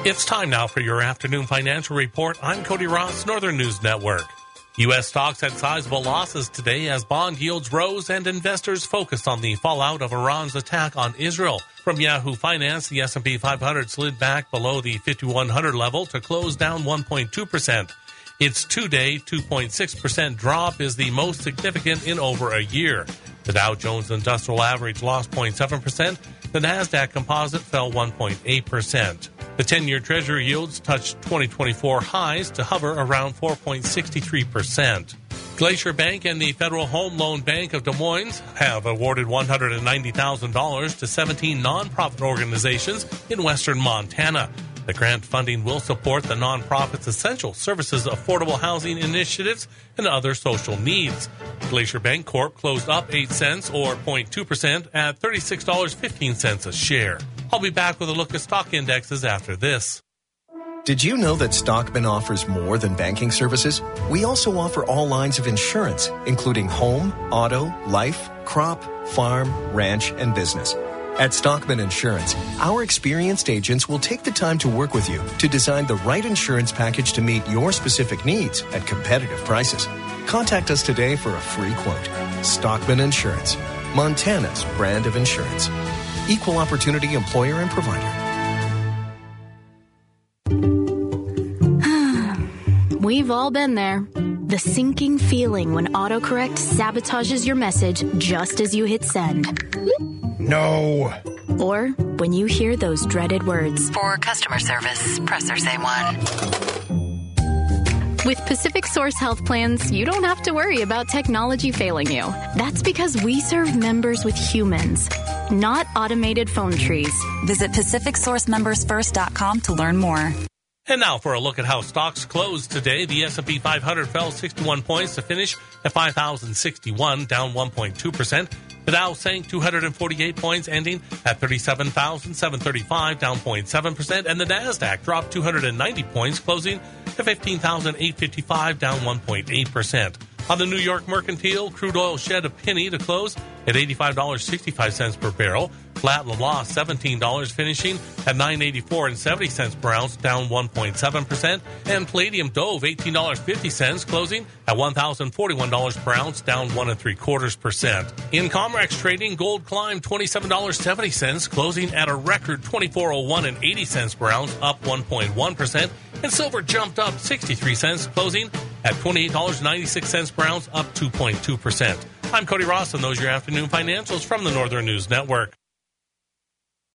It's time now for your afternoon financial report. I'm Cody Ross, Northern News Network. U.S. stocks had sizable losses today as bond yields rose and investors focused on the fallout of Iran's attack on Israel. From Yahoo Finance, the S&P 500 slid back below the 5,100 level to close down 1.2%. Its two-day 2.6% drop is the most significant in over a year. The Dow Jones Industrial Average lost 0.7%. The Nasdaq Composite fell 1.8%. The 10-year Treasury yields touched 2024 highs to hover around 4.63%. Glacier Bank and the Federal Home Loan Bank of Des Moines have awarded $190,000 to 17 nonprofit organizations in western Montana. The grant funding will support the nonprofit's essential services, affordable housing initiatives, and other social needs. Glacier Bank Corp closed up 8 cents or 0.2% at $36.15 a share. I'll be back with a look at stock indexes after this. Did you know that Stockman offers more than banking services? We also offer all lines of insurance, including home, auto, life, crop, farm, ranch, and business. At Stockman Insurance, our experienced agents will take the time to work with you to design the right insurance package to meet your specific needs at competitive prices. Contact us today for a free quote. Stockman Insurance, Montana's brand of insurance. Equal opportunity employer and provider. We've all been there. The sinking feeling when autocorrect sabotages your message just as you hit send. No. Or when you hear those dreaded words. For customer service, press or say 1. With Pacific Source Health Plans, you don't have to worry about technology failing you. That's because we serve members with humans, not automated phone trees. Visit PacificSourceMembersFirst.com to learn more. And now for a look at how stocks closed today. The S&P 500 fell 61 points to finish at 5,061, down 1.2%. The Dow sank 248 points, ending at 37,735, down 0.7%. And the Nasdaq dropped 290 points, closing at 15,855, down 1.8%. On the New York Mercantile, crude oil shed a penny to close at $85.65 per barrel. Platinum lost $17, finishing at $9.8470 per ounce, down 1.7%. And palladium dove $18.50, closing at $1,041 per ounce, down 1.75%. In Comrex trading, gold climbed $27.70, closing at a record $24.0180 per ounce, up 1.1%. And silver jumped up 63 cents, closing at $28.96 per ounce, up 2.2%. I'm Cody Ross, and those are your afternoon financials from the Northern News Network.